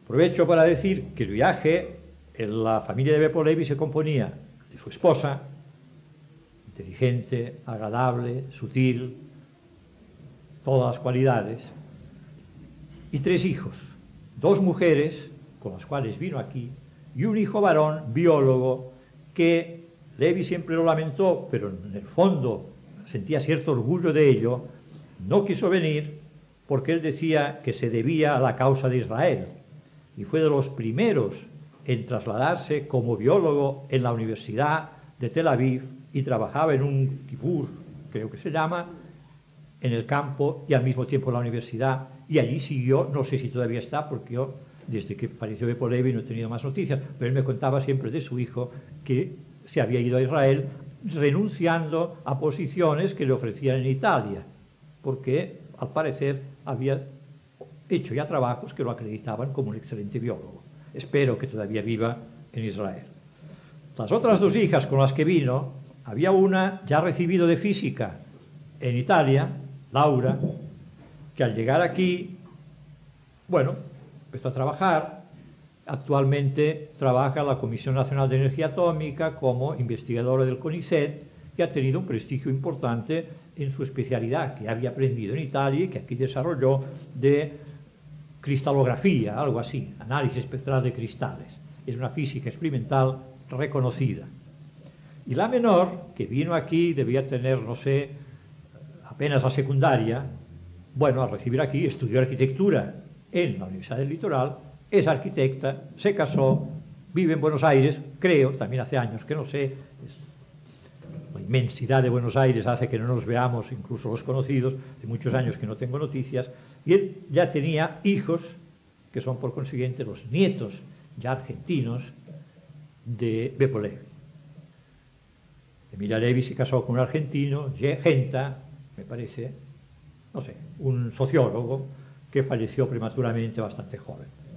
Aprovecho para decir que el viaje en la familia de Beppo Levi se componía de su esposa, inteligente, agradable, sutil, todas las cualidades, y 3 hijos, 2 mujeres con las cuales vino aquí y un hijo varón, biólogo, que Levi siempre lo lamentó, pero en el fondo sentía cierto orgullo de ello. No quiso venir porque él decía que se debía a la causa de Israel y fue de los primeros en trasladarse como biólogo en la Universidad de Tel Aviv y trabajaba en un kibbutz, creo que se llama, en el campo y al mismo tiempo en la universidad, y allí siguió. No sé si todavía está, porque yo desde que falleció Beppo Levi no he tenido más noticias, pero él me contaba siempre de su hijo que se había ido a Israel renunciando a posiciones que le ofrecían en Italia, porque al parecer había hecho ya trabajos que lo acreditaban como un excelente biólogo. Espero que todavía viva en Israel. Las otras 2 hijas con las que vino, había una ya recibido de física en Italia, Laura, que al llegar aquí, bueno, empezó a trabajar. Actualmente trabaja en la Comisión Nacional de Energía Atómica como investigadora del CONICET y ha tenido un prestigio importante en su especialidad que había aprendido en Italia y que aquí desarrolló de cristalografía, algo así, análisis espectral de cristales. Es una física experimental reconocida. Y la menor, que vino aquí, debía tener, no sé, apenas la secundaria. Bueno, al recibir aquí estudió arquitectura en la Universidad del Litoral, es arquitecta, se casó, vive en Buenos Aires, creo, también hace años que no sé, la inmensidad de Buenos Aires hace que no nos veamos, incluso los conocidos, de muchos años que no tengo noticias, y él ya tenía hijos, que son por consiguiente los nietos ya argentinos de Beppo Levi. Emilia Levi se casó con un argentino, Genta, me parece, no sé, un sociólogo que falleció prematuramente bastante joven.